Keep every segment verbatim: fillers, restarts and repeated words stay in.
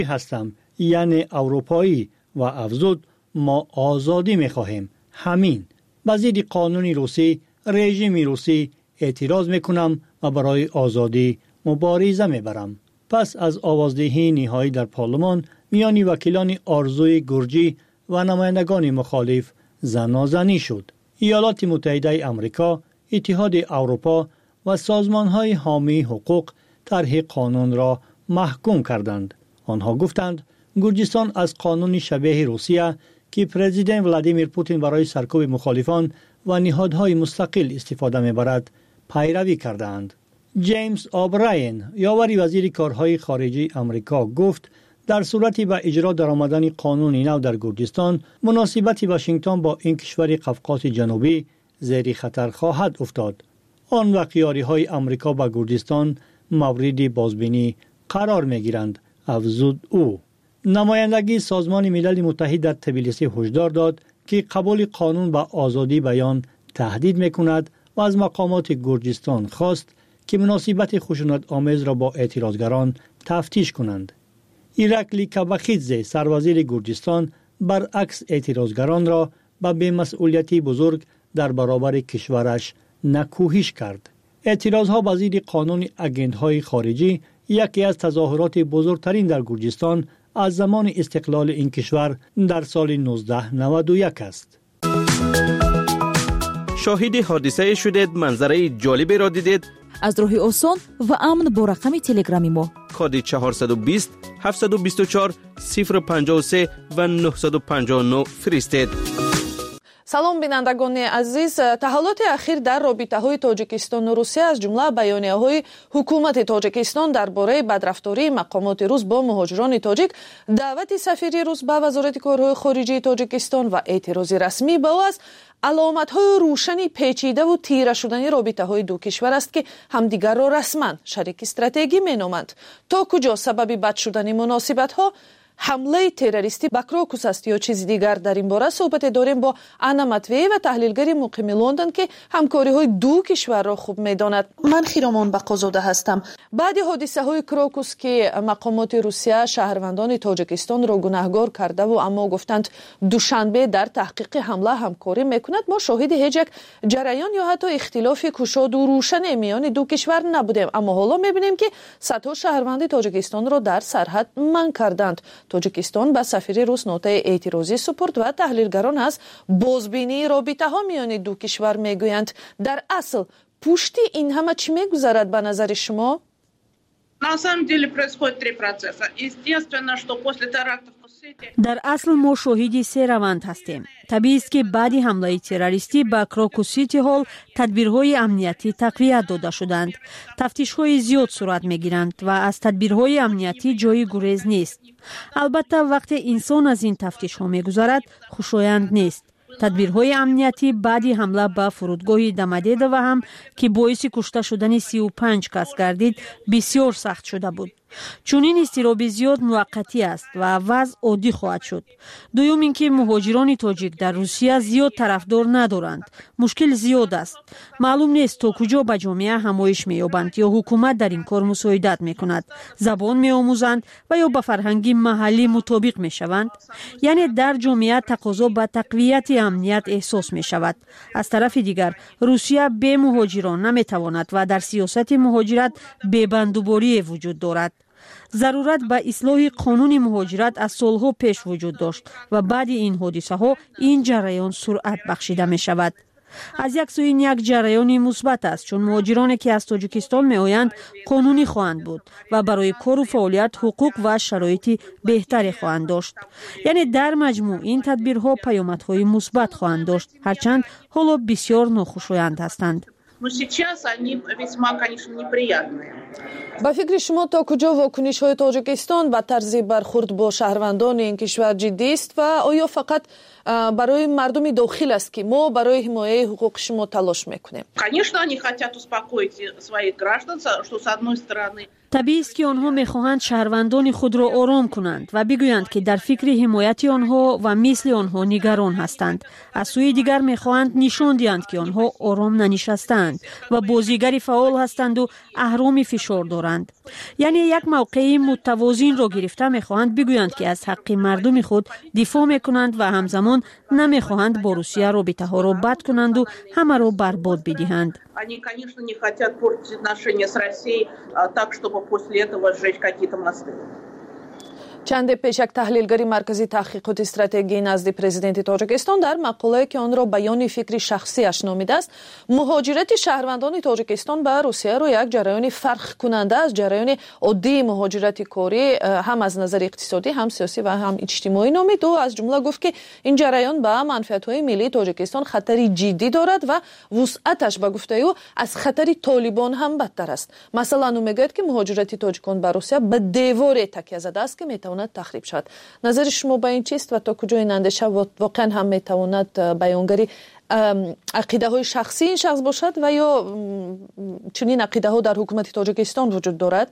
هستم، یعنی اروپایی و افزود ما آزادی میخواهیم. همین. به ضد قانون روسی، رژیم روسی اعتراض میکنم و برای آزادی مبارزه میبرم. پس از آوازدهی نهایی در پارلمان میان وکیلان آرزوی گرجی و نمایندگان مخالف زنازنی شد. ایالات متحده آمریکا، اتحاد اروپا و سازمان‌های حامی حقوق طرح قانون را محکوم کردند. آنها گفتند گرجستان از قانون شبیه روسیه که پرزیدنت ولادیمیر پوتین برای سرکوب مخالفان و نهادهای مستقل استفاده می‌برد پیروی کردند. جیمز آبراین، یاور وزیر کارهای خارجی آمریکا، گفت در صورتی به اجرا درآمدن قانون نو در گرجستان، مناسبت واشنگتن با این کشور قفقاز جنوبی زیر خطر خواهد افتاد. آن وقت یاری‌های آمریکا به گرجستان مورد بازبینی قرار می‌گیرند، افزود او. نمایندگی سازمان ملل متحد در تبلیسی هشدار داد که قبول قانون به آزادی بیان تهدید می‌کند و از مقامات گرجستان خواست که مناسبت خشونت آمیز را با اعتراضگران تفتیش کنند. ایرکلی کاباخیدزه، سروزیر گرجستان، برعکس اعتراضگران را به بی‌مسئولیتی بزرگ در برابر کشورش نکوهش کرد. اعتراضها به ضد قانون اگنت‌های خارجی یکی از تظاهرات بزرگترین در گرجستان از زمان استقلال این کشور در سال نوزده نود و یک است. شاهد حادثه شدید، منظره جالبی را دیدید؟ از راه آسان و امن با رقم تلگرامی ما کد چهارصد و بیست هفتصد و بیست و چهار صفر پنجاه و سه و نهصد و پنجاه و نه فرستید. салом бинандагони азиз, таҳолоти ахир дар робитаҳои тоҷикистону русия аз ҷумла баёнияҳои ҳукумати тоҷикистон дар бораи бадрафтории мақомоти рус бо муҳоҷирони тоҷик, даъвати сафири рус ба вазорати корҳои хориҷии тоҷикистон ва эътирози расмӣ ба ӯ аст аломатҳои рӯшани печидаву тира шудани робитаҳои ду кишвар аст ки ҳамдигарро расман шарики стратегӣ меноманд. то куҷо сабаби бад шудани муносибатҳо ҳамлаи террористӣ ба Крокус аст ё чизи дигар? дар ин бора суҳбате дорем бо Анна Матвеева, таҳлилгари муқими Лондон, ки ҳамкориҳои ду кишварро хуб медонад. ман Хиромон Бақозода ҳастам. баъди ҳодисаҳои Крокус ки мақомоти Русия шаҳрвандони Тоҷикистонро гунаҳгор кардаву аммо гуфтанд душанбе дар таҳқиқи ҳамла ҳамкорӣ мекунад, мо шоҳиди ҳеҷ як ҷараён ё ҳатто ихтилофи кушоду рӯшане миёни ду кишвар набудем, аммо ҳоло мебинем ки садҳо шаҳрванди Тоҷикистонро дар сарҳад манъ карданд. Тоҷикистон ба сафири рус нотаи эътирозӣ супурд ва таҳлилгарон аз бозбинии робитаҳо миёни ду кишвар мегӯянд. дар асл пушти ин ҳама чӣ мегузарад ба назари шумо? На самом деле происходит три процесса. Естественно, что после терактов дар асл мо шоҳиди се раванд ҳастем. табиист ки баъди ҳамлаи террористӣ ба Крокус-Сити ҳол тадбирҳои амниятӣ тақвият дода шуданд. тафтишҳои зиёд сурат мегиранд ва аз тадбирҳои амниятӣ ҷои гурез нест. албатта вақте инсон аз ин тафтишҳо мегузарад, хушоянд нест. тадбирҳои амниятӣ баъди ҳамла ба фурудгоҳи Дамадедова ҳам ки боиси кушта шудани си و پنج кас гардид, бисёр сахт шуда буд. чунин изтироби зиёд муваққатӣ аст ва вазъ оддӣ хоҳад шуд. дуюм ин ки муҳоҷирони тоҷик дар Русия зиёд тарафдор надоранд. мушкил зиёд аст. маълум нест то куҷо ба ҷомеа ҳамоиш меёбанд ё ҳукумат дар ин кор мусоидат мекунад, забон меомӯзанд ва ё ба фарҳанги маҳаллӣ мутобиқ мешаванд. яъне дар ҷомеа тақозо ба тақвияти амният эҳсос мешавад. аз тарафи дигар Русия бе муҳоҷирон наметавонад ва дар сиёсати муҳоҷират бебандуборие вуҷуд дорад. зарурат ба ислоҳи қонуни муҳоҷират аз солҳо пеш вуҷуд дошт ва баъди ин ҳодисаҳо ин ҷараён суръат бахшида мешавад. аз як сӯ ин як ҷараёни мусбат аст, чун муҳоҷироне ки аз Тоҷикистон меоянд қонунӣ хоҳанд буд ва барои кору фаъолият ҳуқуқ ва шароити беҳтаре хоҳанд дошт. яъне дар маҷмӯъ ин тадбирҳо паёмадҳои мусбат хоҳанд дошт, ҳарчанд ҳоло бисёр нохушоянд ҳастанд. Но сейчас они весьма, конечно, неприятные. ба фикри шумо то куҷо вокунишҳои Тоҷикистон ба тарзи бархурд бо шаҳрвандони ин кишвар ҷиддист ва оё фақат барои мардуми дохил аст ки мо барои ҳимояи ҳуқуқи шумо талош мекунем? Конечно, они хотят успокоить своих граждан, что с одной стороны طبیعی است که آنها می‌خواهند شهروندان خود را آرام کنند و بگویند که در فکر حمایت آنها و مثل آنها نگران هستند. از سوی دیگر می‌خواهند نشان دهند که آنها آرام ننشستند و بازیگر فعال هستند و اهرام فشار دارند. یعنی یک موقع متوازن را گرفته می‌خواهند بگویند که از حق مردم خود دفاع می‌کنند و همزمان نمی‌خواهند با روسیه رابطه‌ها را بد کنند و همه را برباد بدهند. Они, конечно, не хотят портить отношения с Россией так, чтобы после этого сжечь какие-то мосты. چند پیش یک تحلیلگری مرکزی تحقیقات استراتژی نزد پرزیدنت تاجیکستان در مقاله که آن را بیان فکری شخصی اش نامیده است، مهاجرت شهروندان تاجیکستان به روسیه را یک جریان فرق کننده از جریان عادی مهاجرت کاری هم از نظر اقتصادی هم سیاسی و هم اجتماعی نامید و از جمله گفت که این جریان به منفعت‌های ملی تاجیکستان خطری جدی دارد و وسعتش به گفته او از خطر طالبان هم بدتر است. مثلا او میگوید که مهاجرت تاجیکان به روسیه به دیوار تکیه زده است که تخریب شد. نظر شما به این چیست و تا کجا این اندیشه واقعا هم میتواند بیانگری عقیده های شخصی این شخص باشد و یا چنین عقیده ها در حکومت تاجیکستان وجود دارد؟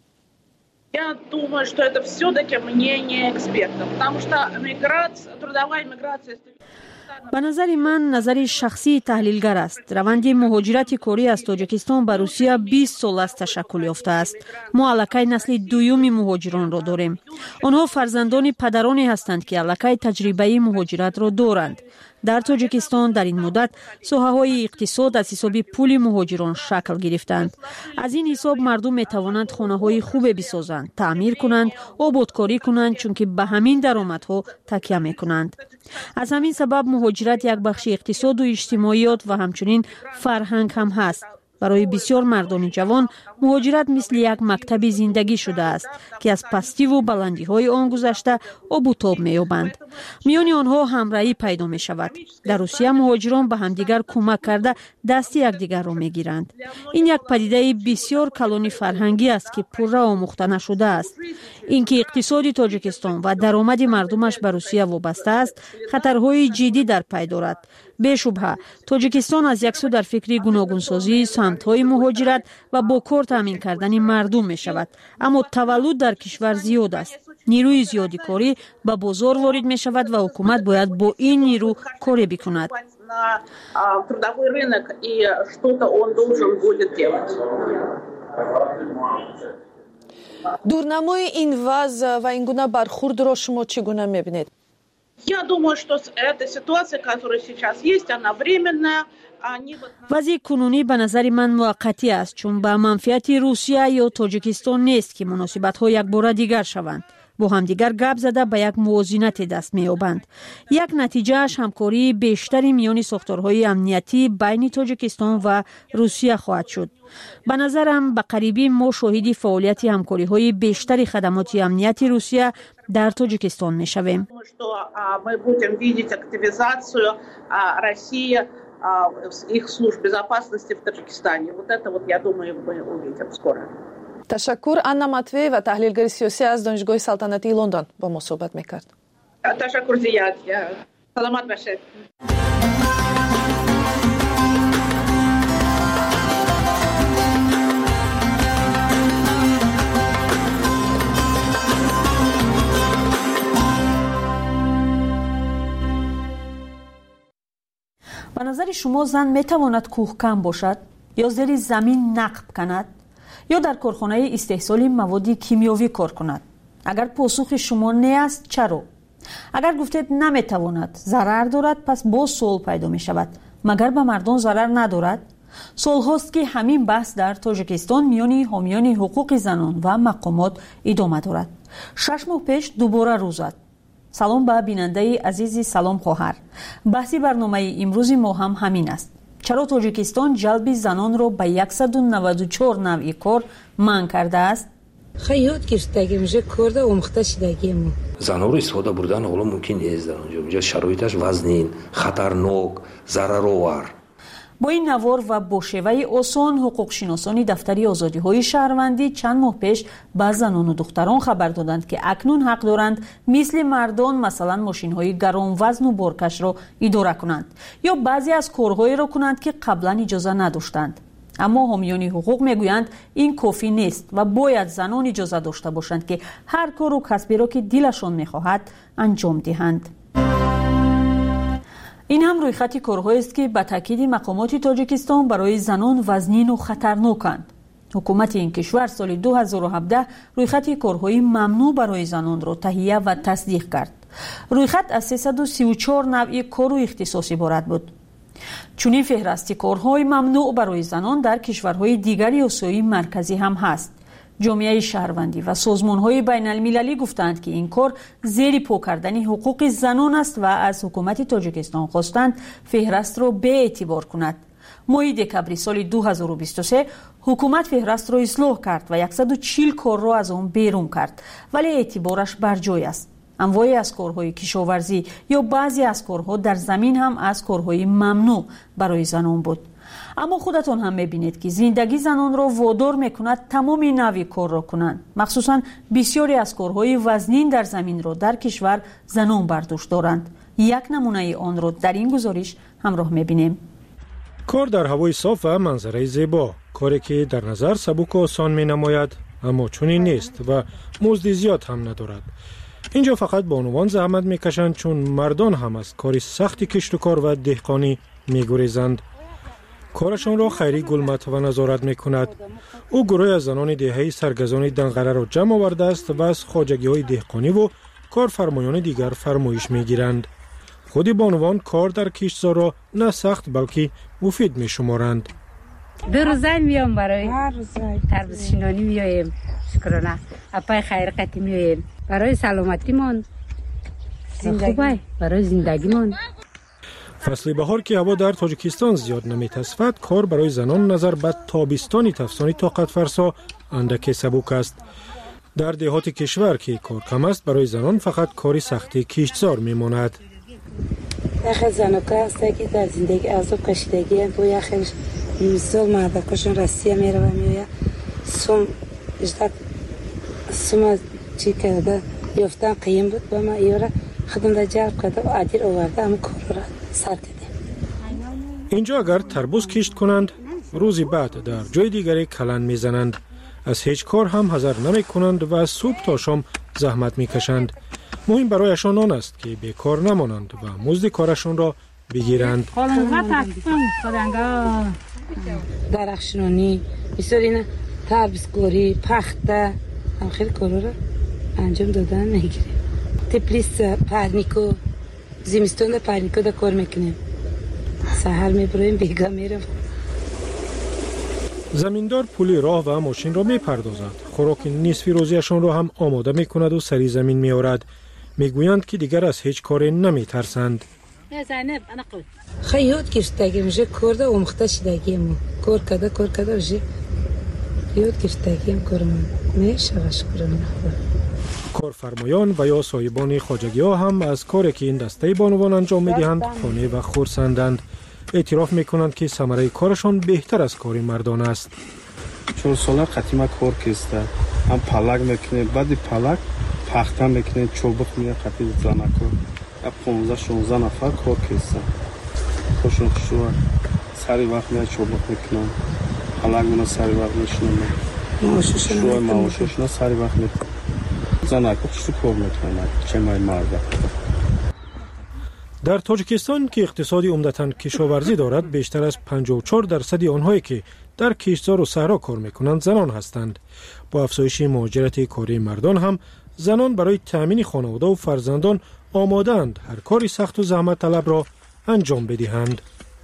Я думаю, что это все-таки мнение экспертов, потому что миграция, трудовая миграция... به نظر من نظر شخصی تحلیلگر است. روند مهاجرت کاری از تاجیکستان به روسیه بیست سال است تشکل یافته است. ما الکی نسل دوم مهاجران را داریم. آنها فرزندان پدرانی هستند که الکی تجربه مهاجرت را دارند. در تاجیکستان در این مدت ساحه‌های اقتصاد از حساب پول مهاجران شکل گرفتند. از این حساب مردم می توانند خانه‌های خوب بسازند، تعمیر کنند، آبادکاری کنند چون که به همین درآمدها تکیه می کنند. از همین سبب مهاجرت یک بخش اقتصاد و اجتماعیات و همچنین فرهنگ هم هست. برای بسیار مردان جوان مهاجرت مثل یک مکتب زندگی شده است که از پستی و بلندی های آن گذشته آب و تاب می یابند. میان آنها همراهی پیدا می شود. در روسیه مهاجران به همدیگر کمک کرده دست یکدیگر را می گیرند. این یک پدیده بسیار کلان فرهنگی است که پررو آموخته نشده است. اینکه اقتصاد تاجیکستان و درآمد مردمش به روسیه وابسته است خطرهای جدی در پی دارد. بی‌شبهه تاجیکستان از یک سو در فکر گوناگونسازی سمت‌های مهاجرت و با کار تامین کردن مردم می شود، اما تولد در کشور زیاد است. نیروی زیادی کاری به بازار وارد می شود و حکومت باید با این نیرو کاری بکند. دورنمای این وضع و این گونه برخورد را شما چگونه می بینید؟ Я думаю, что эта ситуация, которая сейчас есть, она временная. وضع کنونی به نظر من موقتی است چون به منفعت روسیه یا تاجیکستان نیست که مناسبت‌ها یک بار دیگر شوند. با همدیگر گپ زده به یک موازنت دست می‌یابند. یک نتیجهش همکاری بیشتری میان ساختارهای امنیتی بین تاجیکستان و روسیه خواهد شد. به نظرم به قریبی ما شاهد فعالیت همکاری‌های بیشتری خدمات امنیتی روسیه در تاجیکستان می‌شویم. Мы будем видеть активизацию России их служб безопасности в Таджикистане. Вот это вот, я думаю, мы увидим скоро. تشکر. انا مطوی و تحلیلگر سیاسی از دانشگاه سلطنتی لندن با ما صحبت میکرد. تشکر زیاد. سلامت باشید. به نظر شما زن میتواند کوهکن باشد یا زیر زمین نقب کند یا در کارخانه استحصال مواد کیمیاوی کار کند؟ اگر پاسخ شما نه است چرا؟ اگر گفتید نمیتواند، ضرر دارد، پس باز سوال پیدا می شود مگر به مردم ضرر ندارد؟ سال هاست که همین بحث در تاجیکستان میان حامیان حقوق زنان و مقامات ادامه دارد. شش ماه پیش دوباره روز زد. سلام به بیننده عزیزی، سلام خواهر. بحثی برنامه امروز ما هم همین است. چرا تاجیکستان جلب زنان را به صد و نود و چهار نوع کار منع کرده است؟ خیلی گرفتگی میشه کار ده آموخته شدگی ما. زنها رو استفاده بردن حالا ممکن نیست در اونجا. اونجا شرایطش وزنین، خطرناک، ضررآور. با این نوار و با شیوه آسان حقوق شناسان دفتری آزادی های شهروندی چند ماه پیش به زنان و دختران خبر دادند که اکنون حق دارند مثل مردان مثلا ماشین های گران وزن و بارکش را اداره کنند یا بعضی از کارهایی را کنند که قبلا اجازه نداشتند. اما حامیان حقوق میگویند این کافی نیست و باید زنان اجازه داشته باشند که هر کار و کسبی را که دلشان میخواهد انجام دهند. این هم روی خط کارهایی است که به تاکید مقامات تاجیکستان برای زنان وزنین و خطرناکند. حکومت این کشور سال دو هزار و هفده روی خط کارهای ممنوع برای زنان را تهیه و تصدیق کرد. روی خط از سیصد و سی و چهار نوع کار و اختصاص عبارت بود. چنین فهرست کارهای ممنوع برای زنان در کشورهای دیگر آسیای مرکزی هم هست. جامعه شهروندی و سازمان‌های بین المللی گفتند که این کار زیر پا کردن حقوق زنان است و از حکومت تاجیکستان خواستند فهرست را به اعتبار کند. ماه دکبر سال دو هزار و بیست و سه حکومت فهرست را اصلاح کرد و صد و چهل کار را از آن بیرون کرد، ولی اعتبارش بر جای است. انواعی از کارهای کشاورزی یا بعضی از کارها در زمین هم از کارهای ممنوع برای زنان بود. اما خودتان هم میبینید که زندگی زنان را وادار میکند تمام نوع کار را کنند. مخصوصا بسیاری از کارهای وزنین در زمین را در کشور زنان برداشت دارند. یک نمونه آن را در این گزارش همراه میبینیم. کار در هوای صاف و منظره زیبا، کاری که در نظر سبک و آسان می نماید اما چنین نیست و مزد زیاد هم ندارد. اینجا فقط بانوان زحمت میکشند چون مردان هم از کاری سخت کشت و کار و دهقانی میگریزند. کارشان را خیری گلمت و نظارت میکند. او گروه از زنان دهه‌ای سرگزان دنقره را جمع آورده است و از خواجگی‌های دهقانی و کارفرمایان دیگر فرمایش میگیرند. خود بانوان کار در کشتزار را نه سخت بلکه مفید می شمارند. دو روزه میام برای تربیت شینانی میایم، شکرانه اپای خیر قطعی میایم برای سلامتی من خوبه، برای زندگی من. فصل بهار که هوا در تاجیکستان زیاد نمیتصفد، کار برای زنان نظر به تابستانی تفسانی طاقت فرسا اندک سبک است. در دهات کشور که کار کم است، برای زنان فقط کاری سختی کشتزار میماند. یخ زنکا هست که در زندگی از او کشیدگی هم باید خیلی مثال مردکاشون رسیه میره و میوید سوم اجداد سوم چی کرده یافتن قیم بود با ما ایوره خودم در جلب کرده و عدیر آورده همه کار را سر کردیم. اینجا اگر تربوز کشت کنند روزی بعد در جای دیگری کلن میزنند. از هیچ کار هم حذر نمی کنند و از صبح تا شام زحمت میکشند. مهم برایشان آن است که بیکار نمانند و مزد کارشان را بگیرند. درخشنانی، بسیار اینه تربیزگاری، پخته، هم خیلی کارا را انجام دادن میگیریم. تپلیس پرنیکو، زمستون در پرنیکو در کار میکنیم. سحر میبریم بیگا میرم. زمیندار پولی راه و ماشین را میپردازد. خوراک نصفی روزیشان را هم آماده میکند و سری زمین میآورد. میگویند که دیگر از هیچ کاری نمیترسند. خیلی یاد گرفتگی میشه کرده و مخته شدگیم کار کده کار کده میشه یاد گرفتگیم کارم میشه شکرم. کارفرمایان و یا صاحبان خواجگی ها هم از کاری که این دسته بانوان انجام میدهند خانه و خرسندند. اعتراف میکنند که ثمره کارشان بهتر از کار مردان است. چون ساله قدیما کار کسته هم پلک میکنه، بعد پلک پخته میکنه، چوبک میگه قدیم زنکو پانزده شانزده نفر کار کسته خوشون خوشون سری وقت میاد چوبک میکنن، پلک منو سری وقت میشنم شوی معاششون سری وقت میکنن زنکو خوشون کار میکنن چه مای مرده. در تاجیکستان که اقتصادی عمدتاً کشاورزی دارد، بیشتر از پنجاه و چهار درصد آنهایی که در کشتزار و صحرا کار میکنند زنان هستند. با افزایش مهاجرت کاری مردان هم زنان برای تأمین خانواده و فرزندان آماده‌اند هر کاری سخت و زحمت طلب را انجام بدهند.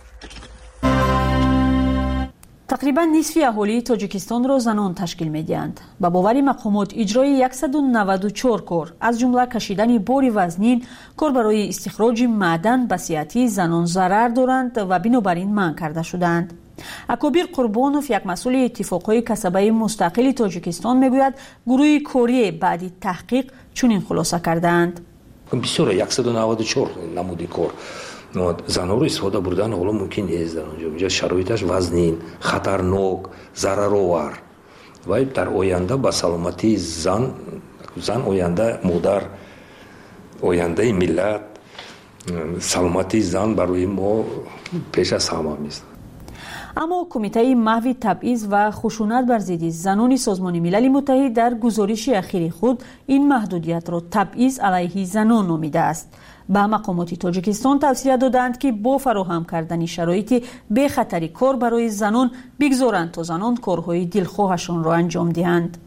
تقریبا نصف اهالی تاجیکستان را زنان تشکیل می‌دهند. با باور مقامات اجرای صد و نود و چهار کار از جمله کشیدن بار وزنین، کار برای استخراج معدن به صحت زنان ضرر دارند و بنابراین منع کرده شدند. اکابر قربانوف یک مسئول اتفاقهای کسبه مستقل تاجیکستان میگوید گروه کاری بعد تحقیق چنین خلاصه کردند. بسیار صد و نود و چهار نمودی کار زنها رو استفاده بردن حالا ممکن نیست. در اونجا شرایطش وزنین، خطرناک، ضررآور و در آینده با سلامتی زن زن آینده مادر آینده ملت سلامتی زن برای ما پیش از همه است. اما کمیته محو تبعیض و خشونت بر ضد زنان سازمان ملل متحد در گزارش اخیر خود این محدودیت را تبعیض علیه زنان نامیده است. به مقامات تاجیکستان توصیه دادند که با فراهم کردن شرایط بی خطری کار برای زنان بگذارند تا زنان کارهای دلخواهشان را انجام دهند.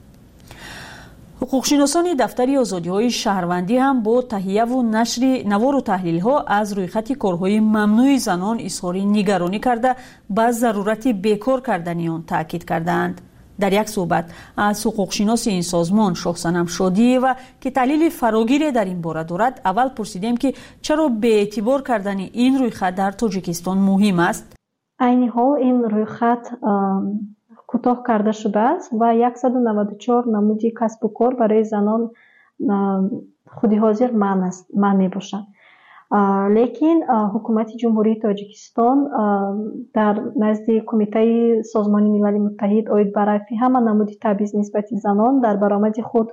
حقوقشناسان دفتر آزادی‌های شهروندی هم با تهیه و نشر نوار و تحلیل‌ها از رویخط کارهای ممنوع زنان اظهار نگرانی کرده به ضرورت بیکار کردن آن تاکید کردند. در یک صحبت از حقوقشناس این سازمان شاهصنم شادی و که تحلیل فراگیر در این باره دارد، اول پرسیدیم که چرا به اعتبار کردن این رویخط در تاجیکستان مهم است. عین حال این رویخط کوتاه کرده شده است و صد و نود و چهار نمودی کسب و کار برای زنان خودی حاضر من است من می باشند. لیکن حکومت جمهوری تاجیکستان در نزد کمیته سازمان ملل متحد اوید برای همه نمودی تبعیض نسبت زنان در برآمد خود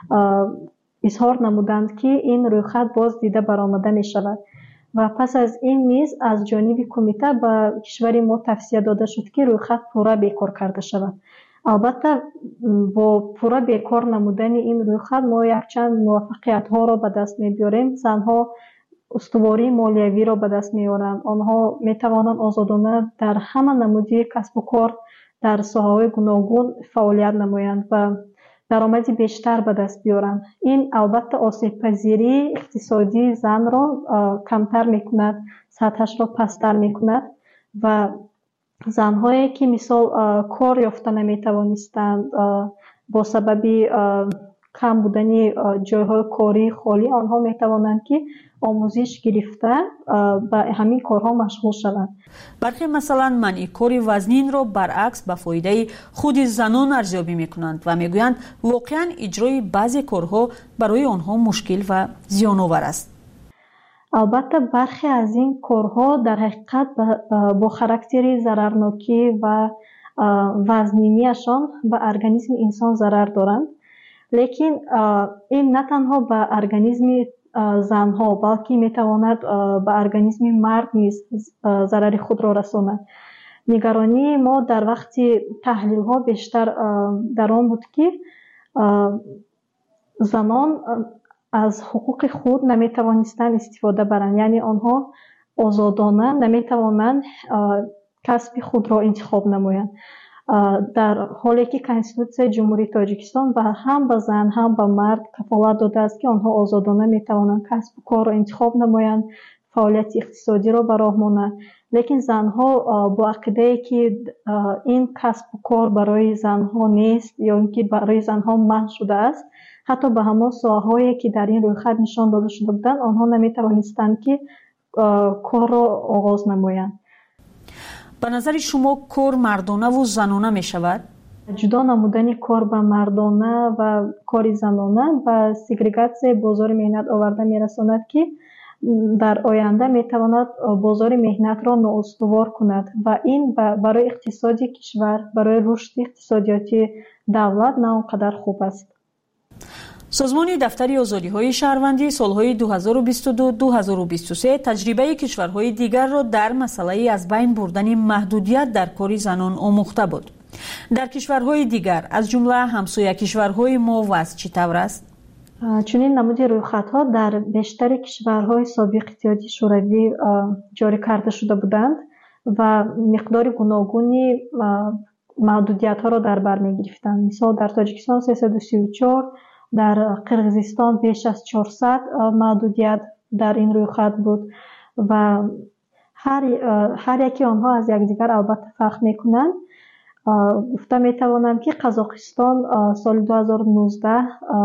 اظهار نمودند که این رویخط باز دیده برآمده می شود و پس از این نیز از جانب کمیته به کشور ما توصیه داده شد که رویخط پورا بیکار کرده شود. البته با پورا بیکار نمودن این رویخط ما یک چند موفقیت ها را به دست می بیاریم. زنها استواری مالیوی را به دست می آورند. آنها می توانند آزادانه در همه نمودی کسب و کار در ساحه‌های گوناگون فعالیت نمایند و درآمدی بیشتر به دست بیارند. این البته آسیب پذیری اقتصادی زن را کمتر میکند، سطحش را پستر میکند و زنهایی که مثال کار یافته نمیتوانستند با سبب کم بودن جایهای کاری خالی، آنها میتوانند که آموزش گرفته به همین کارها مشغول شوند. برخی مثلا منع کار وزنین را برعکس به فایده خود زنان ارزیابی میکنند و میگویند واقعا اجرای بعضی کارها برای آنها مشکل و زیان‌آور است. البته برخی از این کارها در حقیقت با خاراکتر ضررناکی و وزنینیشان به ارگانیسم انسان ضرر دارند. لیکن این نه تنها به ارگانیسم زنها بلکه میتواند به ارگانیسم مرد نیز ضرر خود را رساند. نگرانی ما در وقت تحلیل ها بیشتر در آن بود که زنان از حقوق خود نمیتوانستند استفاده برند، یعنی آنها آزادانه نمیتوانند کسب خود را انتخاب نمایند، در حالی که کنستیتوسیون جمهوری تاجیکستان و هم به زن هم به مرد کفالت داده است که آنها آزادانه میتوانند کسب و کار را انتخاب نمایند، فعالیت اقتصادی را به راه مانند. لیکن زنها با عقیده که این کسب و کار برای زنها نیست یا اینکه برای زنها منع شده است، حتی به همان ساحه‌هایی که در این رویخط نشان داده شده بودند آنها نمیتوانستند که کار را آغاز نمایند. به نظر شما کار مردانه و زنانه می شود؟ جدا نمودن کار به مردانه و کار زنانه و سگریگاسیون بازار مهنت آورده می رساند که در آینده می تواند بازار مهنت را نااستوار کند و این برای اقتصادی کشور، برای رشد اقتصادیاتی دولت نه آنقدر خوب است. سازمان دفتر آزادی‌های شهروندی سالهای دو هزار و بیست و دو تا دو هزار و بیست و سه تجربه کشورهای دیگر را در مسئله از بین بردن محدودیت در کار زنان آموخته بود. در کشورهای دیگر از جمله همسایه کشورهای ما وضع چطور است؟ چنین نمود رویخط‌ها در بیشتر کشورهای سابق اتحادیه شوروی جاری کرده شده بودند و مقدار گوناگونی محدودیت‌ها را در بر می‌گرفتند. مثلا در تاجیکستان سیصد و سی و چهار، در قرقیزستان بیش از چهارصد محدودیت در این رویخط بود و هر هر یکی آنها از یکدیگر البته فرق میکنند. گفته میتوانم که قزاقستان سال دو هزار و نوزده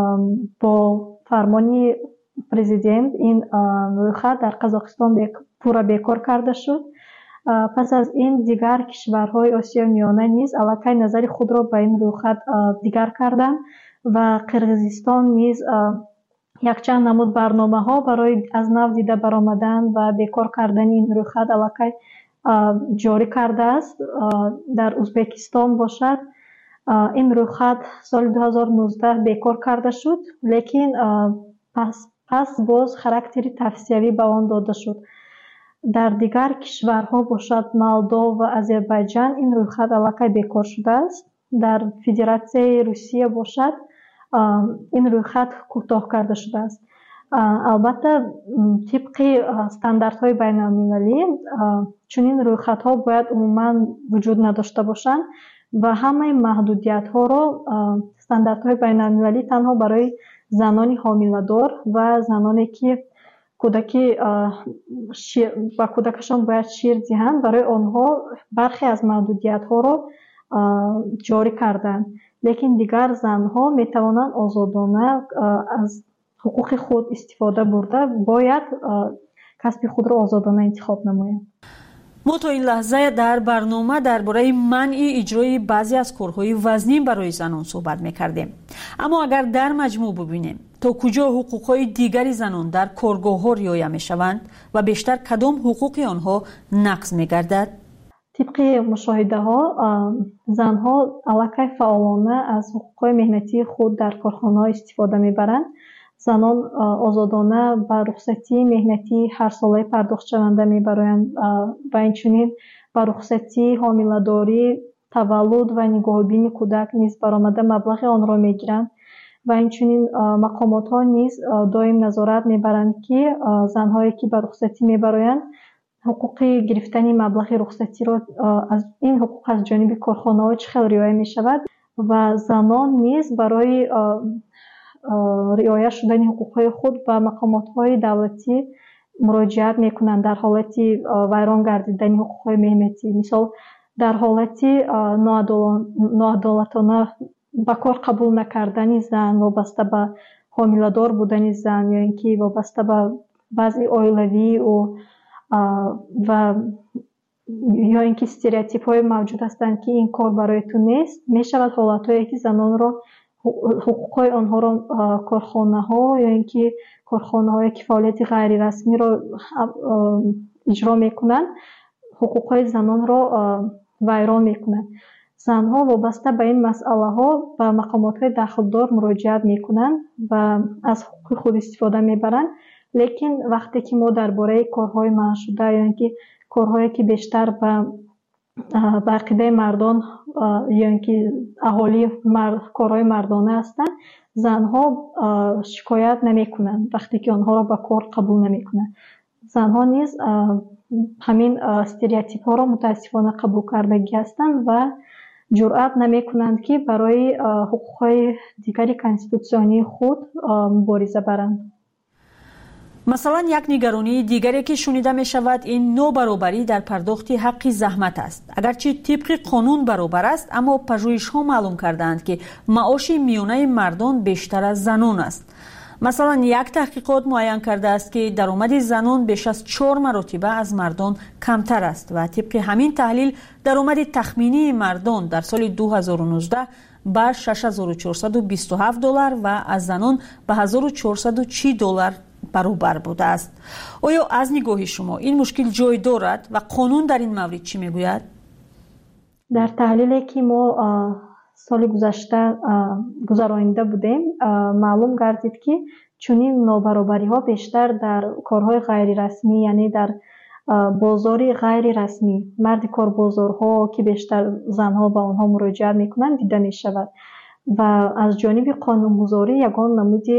با فرمان پرزیدنت این رویخط در قزاقستان پورا بیکار کرده شد. پس از این دیگر کشورهای آسیا میانه نیز الکی نظر خود را به این رویخط دیگر کردند و قرقیزستان نیز یک چند نمود برنامه ها برای از نو دیده برآمدن و بیکار کردن این رویخط الکی جاری کرده است. در ازبکستان باشد این رویخط سال دو هزار و نوزده بیکار کرده شد، لیکن پس پس باز خاراکتری توصیوی به آن داده شد. дар дигар кишварҳо бошад Молдов ва Озербайҷан ин рӯйхат аллакай бекор шудааст. Дар Федератсияи Русия бошад ин рӯйхат кӯтоҳ карда шудааст. албатта тибқи стандартҳои байналмилалӣ чунин рӯйхатҳо бояд умуман вуҷуд надошта бошанд ва ҳамаи маҳдудиятҳоро стандартҳои байналмилалӣ танҳо барои занони ҳомиладор ва заноне ки кӯдаки ба кӯдакашон бояд шир диҳанд, барои онҳо бархе аз маҳдудиятҳоро ҷорӣ карданд. лекин дигар занҳо метавонанд озодона аз ҳуқуқи худ истифода бурда бояд касби худро озодона интихоб намоянд. мо то ин лаҳза дар барнома дар бораи манъи иҷрои баъзе аз корҳои вазнин барои занон суҳбат мекардем. аммо агар дар маҷмӯъ бубинем то куҷо ҳуқуқҳои дигари занон дар коргоҳҳо риоя мешаванд ва бештар кадом ҳуқуқи онҳо нақз мегардад? тибқи мушоҳидаҳо занҳо аллакай фаъолона аз ҳуқуқҳои меҳнатии худ дар корхонаҳо истифода мебаранд. занон озодона ба рухсатии меҳнатии ҳарсолаи пардохтшаванда мебароянд ва инчунин ба рухсатии ҳомиладорӣ, таваллуд ва нигоҳубини кӯдак низ баромада маблағи онро мегиранд ва инчунин мақомотҳо низ доим назорат мебаранд ки занҳое ки ба рухсатӣ мебароянд ҳуқуқи гирифтани маблағи рухсатиро аз ин ҳуқуқ аз ҷониби корхонаҳо чӣ хел риоя мешавад ва занон низ барои риоя шудани ҳуқуқҳои худ ба мақомотҳои давлатӣ муроҷиат мекунанд дар ҳолати вайрон гардидани ҳуқуқҳои меҳнатӣ. мисол дар ҳолати ноадолатона ба кор қабул накардани зан вобаста ба ҳомиладор будани зан ё ин ки вобаста ба вазъи оилавии ӯ ва ё ин ки стереотипҳое мавҷуд ҳастанд ки ин кор барои ту нест, мешавад ҳолатҳое ки занонро ҳуқуқҳои онҳоро корхонаҳо ё ин ки корхонаҳое ки фаъолияти ғайрирасмиро иҷро мекунанд ҳуқуқҳои занонро вайрон мекунанд. занҳо вобаста ба ин масъалаҳо ба мақомотҳои дахлдор муроҷиат мекунанд ва аз ҳуқуқи худ истифода мебаранд. лекин вақте ки мо дар бораи корҳои манъшуда ё ин ки корҳое ки бештар ба ба ақидаи мардон ё ин ки аҳолии корҳои мардона ҳастанд, занҳо шикоят намекунанд вақте ки онҳоро ба кор қабул намекунанд. занҳо низ ҳамин стереотипҳоро мутаассифона қабул кардагӣ ҳастанд ва ҷуръат намекунанд ки барои ҳуқуқҳои дигари конститутсионии худ мубориза баранд. масалан, як нигаронии дигаре ки шунида мешавад ин нобаробарӣ дар пардохти ҳаққи заҳмат аст. агарчи тибқи қонун баробар аст, аммо пажӯҳишҳо маълум кардаанд ки маоши миёнаи мардон бештар аз занон аст. масалан, як таҳқиқот муайян кардааст ки даромади занон беш аз чор маротиба аз мардон камтар аст ва тибқи ҳамин таҳлил даромади тахминии мардон дар соли ду ҳазору нуздаҳ ба шаш ҳазору чорсаду бисту ҳафт доллар ва аз занон ба ҳазору чорсаду чил доллар баробар будааст. оё аз нигоҳи шумо ин мушкил ҷой дорад ва қонун дар ин маврид чӣ мегӯяд? дар таҳлиле ки мо соли гузашта гузаронида будем, маълум гардид ки чунин нобаробариҳо бештар дар корҳои ғайрирасмӣ, яъне дар бозори ғайрирасмӣ, марди корбозорҳо ки бештар занҳо ба онҳо муроҷиат мекунанд дида мешавад ва аз ҷониби қонунгузорӣ ягон намуди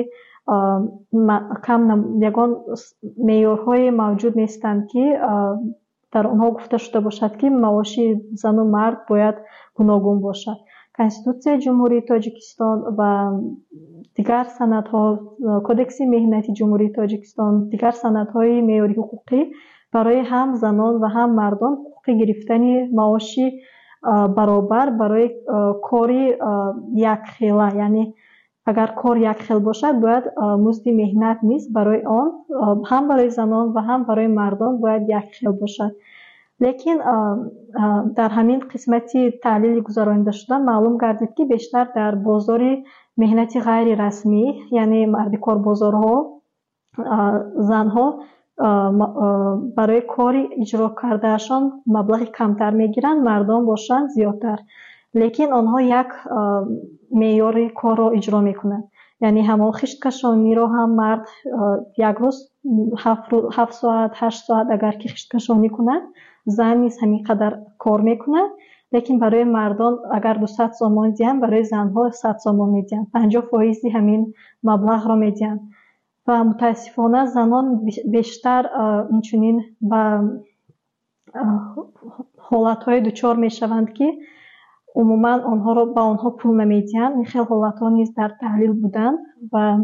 кам ягон меъёрҳое мавҷуд нестанд ки дар онҳо гуфта шуда бошад ки маоши зану мард бояд гуногун бошад. конститутсияи ҷумҳурии Тоҷикистон ва дигар санадҳо, кодекси меҳнати ҷумҳурии Тоҷикистон, дигар санадҳои меъёри ҳуқуқӣ барои ҳам занон ва ҳам мардон ҳуқуқи гирифтани маоши баробар барои кори якхела, яъне агар кор якхел бошад, бояд музди меҳнат низ барои он ҳам барои занон ва ҳам барои мардон бояд якхел бошад. лекин дар ҳамин қисмати таҳлили гузаронида шуда маълум гардид ки бештар дар бозори меҳнати ғайрирасмӣ, яъне марди корбозорҳо, занҳо барои кори иҷро кардаашон маблағи камтар мегиранд, мардон бошанд зиёдтар. лекин онҳо як меъёри корро иҷро мекунанд. یعنی همون خشتکشانی رو هم مرد یک روز هفت ساعت هشت ساعت اگر که خشتکشانی کنه، زن نیز همین قدر کار میکنه. لیکن برای مردان اگر دویست سوم میدین، برای زنها صد سوم میدین، پنجاه فیصد همین مبلغ رو میدین. و متاسفانه زنان بیشتر اینچنین با حالتهای دچار میشوند که عموما آنها رو با آنها پول نمیدین. این خیلی حالتها نیز در تحلیل بودن و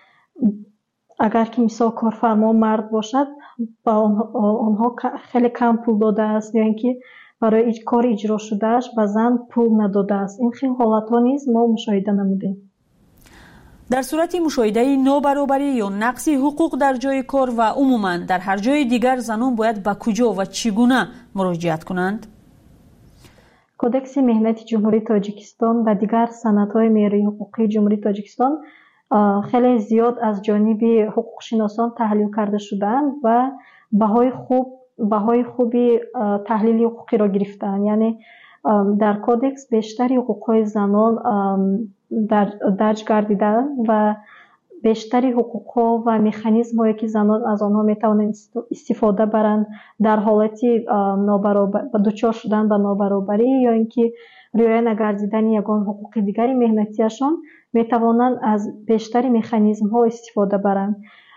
اگر که مثال کارفرما مرد باشد با آنها خیلی کم پول داده است یا اینکه برای کار اجرا شدهش به زن پول نداده است. این خیلی حالتها نیز ما مشاهده نمودیم. در صورت مشاهده نابرابری یا نقص حقوق در جای کار و عموما در هر جای دیگر زنان باید به کجا و چگونه مراجعت کنند؟ کودکس مهنتی جمهوری تاجیکستان و دیگر سندهای معیاری حقوقی جمهوری تاجیکستان خیلی زیاد از جانب حقوق شناسان تحلیل کرده شدند و بهای خوب بهای خوبی تحلیل حقوقی را گرفتند. یعنی در کودکس بیشتری حقوقهای زنان در درج گردیده و بیشتری حقوقها و مکانیزم هایی که زنان از آنها میتوانند استفاده برند در حالتی نابرابر دچار شدن به نابرابری یا اینکه رعایت نگردیدن یگان حقوق دیگری مهنتیشان میتوانند از بیشتری مکانیزم ها استفاده برند.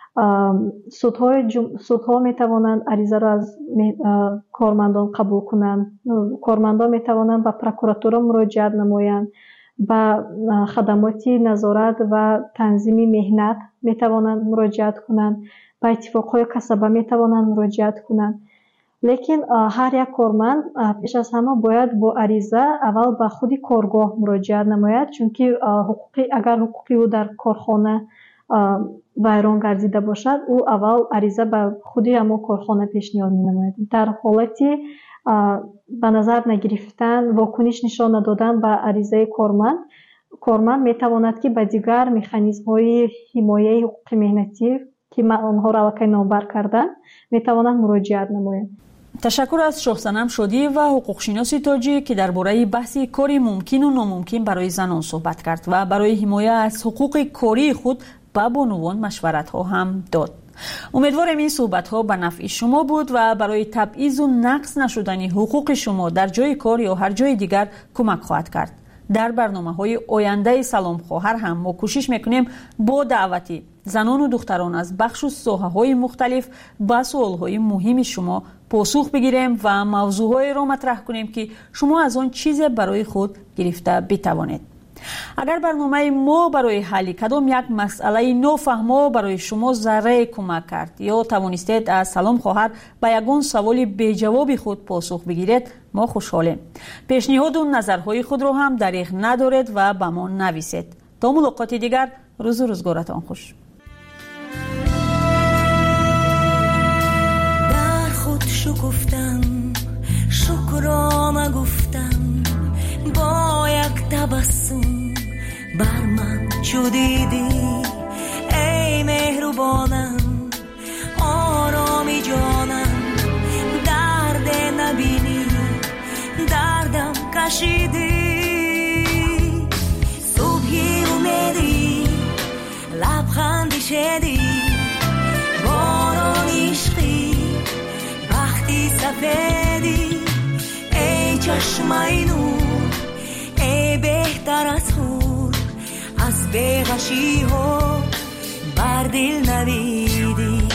سودهای جم... سودها میتوانند عریضه را از کارمندان قبول کنند. کارمندان میتوانند به پروکراتور مراجعت نمایند. به خدمات نظارت و تنظیم مهنت میتوانند مراجعت کنند. به اتفاقهای کسبه میتوانند مراجعت کنند. لیکن هر یک کارمند پیش از همه باید با عریضه اول به خود کارگاه مراجعت نماید، چون که حقوقی اگر حقوقی او در کارخانه ویران گردیده باشد، او اول عریضه به خودی همون کارخانه پیشنهاد می نماید. در حالتی به نظر نگرفتن، واکنش نشان ندادن به عریضه کارمند، کارمند می تواند که به دیگر مکانیزم های حمایه حقوق مهنتی که آنها را الکی نامبر کردن می تواند مراجعت نماید. تشکر از شاه صنم شادی و حقوق شناس تاجی که درباره بحث کاری ممکن و ناممکن برای زنان صحبت کرد و برای حمایت از حقوق کاری خود به بانوان مشورت ها هم داد. امیدوارم این صحبت ها به نفع شما بود و برای تبعیض و نقص نشدن حقوق شما در جای کار یا هر جای دیگر کمک خواهد کرد. در برنامه های آینده سلام خواهر هم ما کوشش میکنیم با دعوتی زنان و دختران از بخش و ساحه های مختلف به سوال های مهم شما پاسخ بگیریم و موضوعهای را مطرح کنیم که شما از آن چیز برای خود گرفته بتوانید. اگر برنامه ما برای حل کدام یک مسئله نافهمه برای شما ذره کمک کرد یا توانستید از سلام خواهر به یگان سوال بی جواب خود پاسخ بگیرید، ما خوشحالیم. پیشنهاد و نظرهای خود را هم دریغ ندارید و به ما نویسید. تا ملاقات دیگر، روز و روزگارتان خوش. در خود شکفتم، شکرانه گفتم، با یک تبسم بر من چو دیدی ای مهربانم، آرامی جانم، درد نبینی دردم کشیدی، صبحی امیدی لبخندی شدی، باران عشقی وقتی سفیدی، ای چشمای نور، ای بهتر از خود، از بیغشی ها بر دل نویدی.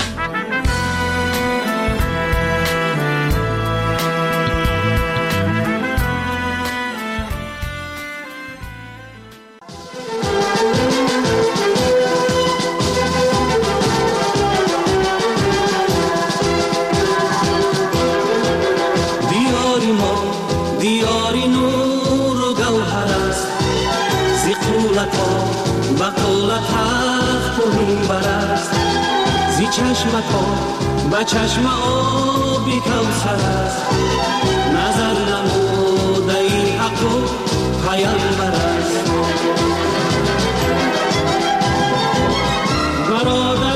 دیاری ما دیاری نور و گوهر است، زی قولت ها و قولت تخت و منبر است، زی چشمت ها و چشم آبی کوثر است، نظر نموده این حق و پیامبر است. برادر